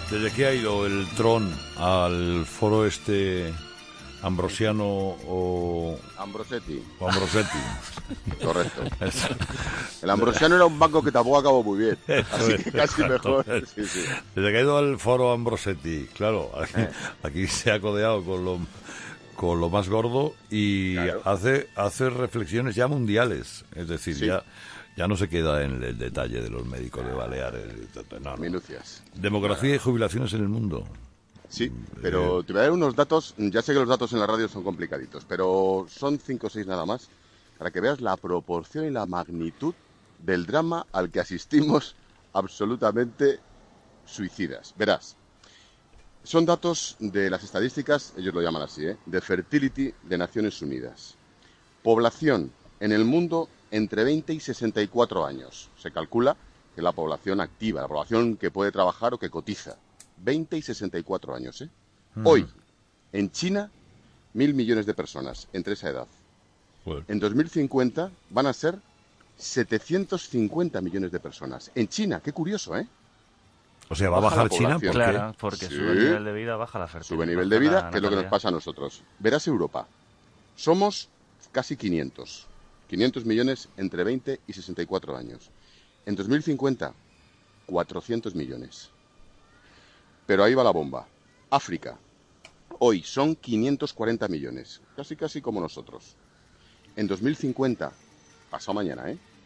¿Desde qué ha ido el Tron al foro ambrosiano o Ambrosetti? Correcto. El ambrosiano era un banco que tampoco acabó muy bien, así que casi mejor. Sí. Desde que ha ido al foro Ambrosetti, claro, aquí se ha codeado con lo más gordo y claro, hace reflexiones ya mundiales, es decir, sí, ya no se queda en el detalle de los médicos de Baleares. No. Minucias. Demografía y jubilaciones en el mundo. Sí, pero te voy a dar unos datos. Ya sé que los datos en la radio son complicaditos, pero son 5 o 6 nada más, para que veas la proporción y la magnitud del drama al que asistimos absolutamente suicidas. Verás, son datos de las estadísticas, ellos lo llaman así, de Fertility de Naciones Unidas. Población en el mundo entre 20 y 64 años. Se calcula que la población activa, la población que puede trabajar o que cotiza. 20 y 64 años, ¿eh? Hoy, en China, 1.000 millones de personas entre esa edad. Bueno. En 2050 van a ser 750 millones de personas. En China, qué curioso, ¿eh? O sea, ¿va a bajar China? ¿Por claro, qué? porque sube el nivel de vida, baja la fertilidad. Sube el nivel de vida, que es lo que nos pasa a nosotros. Verás Europa. Somos casi 500 millones entre 20 y 64 años. En 2050, 400 millones. Pero ahí va la bomba. África. Hoy son 540 millones. Casi como nosotros. En 2050, pasado mañana,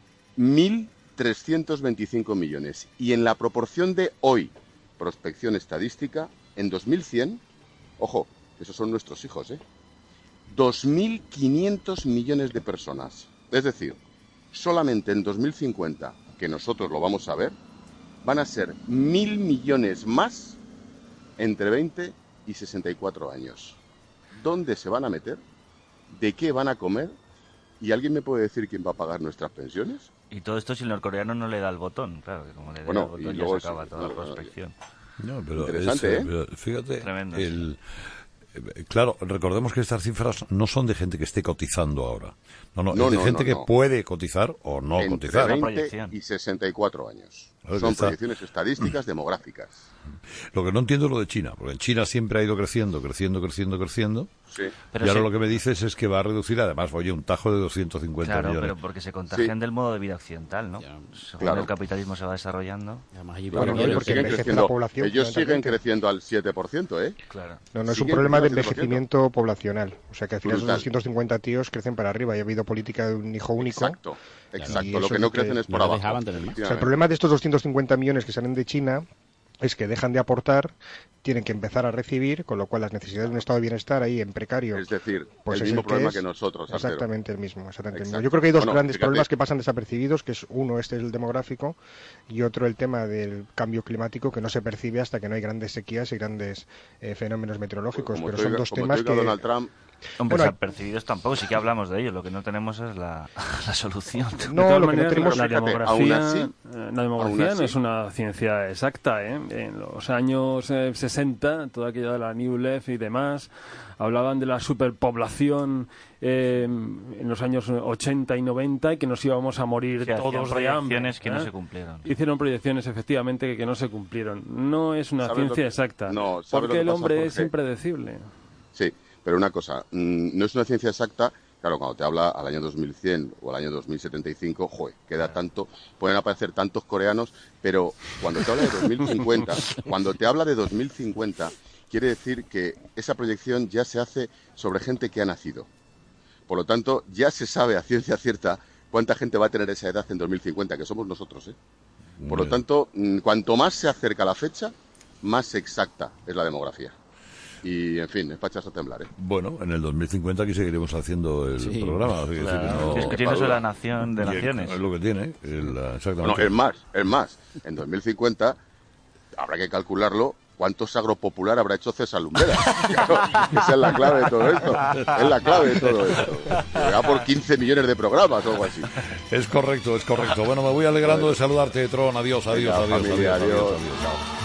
1.325 millones. Y en la proporción de hoy, prospección estadística, en 2100, ojo, esos son nuestros hijos, 2.500 millones de personas. Es decir, solamente en 2050, que nosotros lo vamos a ver, van a ser 1.000 millones más entre 20 y 64 años. ¿Dónde se van a meter? ¿De qué van a comer? ¿Y alguien me puede decir quién va a pagar nuestras pensiones? Y todo esto si el norcoreano no le da el botón, claro, que como le da el botón ya se acaba toda la prospección. No, pero interesante, pero fíjate, tremendo. Claro, recordemos que estas cifras no son de gente que esté cotizando ahora. No, es de gente que no puede cotizar o no entre cotizar. 20 y 64 años. Claro, son proyecciones estadísticas demográficas. Lo que no entiendo es lo de China, porque en China siempre ha ido creciendo. Sí. Pero y ahora sí, lo que me dices es que va a reducir, además, oye, un tajo de 250 claro, millones. pero porque se contagian del modo de vida occidental, ¿no? Según el capitalismo se va desarrollando. Además, allí Bueno, porque ellos siguen creciendo, ellos siguen creciendo al 7%, ¿eh? Claro. No, es un Siguen creciendo de al 7%. envejecimiento poblacional. O sea que al final esos Brutal. 250 tíos crecen para arriba y ha habido política de un hijo único. Exacto. Y Lo eso que no es que crecen es por no abajo. dejaban tener más. O sea, el problema de estos 250 millones que salen de China es que dejan de aportar, tienen que empezar a recibir, con lo cual las necesidades de un estado de bienestar ahí en precario. Es decir, pues el es mismo problema es, que nosotros. Artero. Exactamente el mismo. Exacto. Yo creo que hay dos Bueno, grandes fíjate. problemas que pasan desapercibidos, que es uno, es el demográfico, y otro el tema del cambio climático, que no se percibe hasta que no hay grandes sequías y grandes fenómenos meteorológicos. Como Pero te son oiga- dos como temas te oiga que... Donald Trump, Hombre, Bueno, percibidos tampoco, sí que hablamos de ello, lo que no tenemos es la solución. No, lo que no tenemos... fíjate, La aún así, demografía así. no es una ciencia exacta, ¿eh? En los años 60, todo aquello de la New Left y demás, hablaban de la superpoblación en los años 80 y 90 y que nos íbamos a morir Sí, hacían todos de hambre. proyecciones que no se cumplieron. Hicieron proyecciones, efectivamente, que no se cumplieron. No es una ¿Sabes lo ciencia que- exacta, no, ¿sabes lo porque que el pasa, hombre es Jorge? impredecible. sí, pero una cosa, no es una ciencia exacta. Claro, cuando te habla al año 2100 o al año 2075, queda tanto, pueden aparecer tantos coreanos, pero cuando te habla de 2050, quiere decir que esa proyección ya se hace sobre gente que ha nacido. Por lo tanto, ya se sabe a ciencia cierta cuánta gente va a tener esa edad en 2050, que somos nosotros, Por lo tanto, cuanto más se acerca la fecha, más exacta es la demografía. Y, en fin, es para echarse a temblar, Bueno, en el 2050 aquí seguiremos haciendo el programa. Así que Claro, sí, no- discutiendo sobre la nación de Y naciones. es lo que tiene, exactamente. Bueno, es más. En 2050 habrá que calcularlo. ¿Cuántos agropopular habrá hecho César Lumberas? Claro, esa es la clave de todo esto. Es la clave de todo esto. Llega por 15 millones de programas o algo así. Es correcto. Bueno, me voy alegrando de saludarte, Tron. Adiós. Venga, familia, adiós.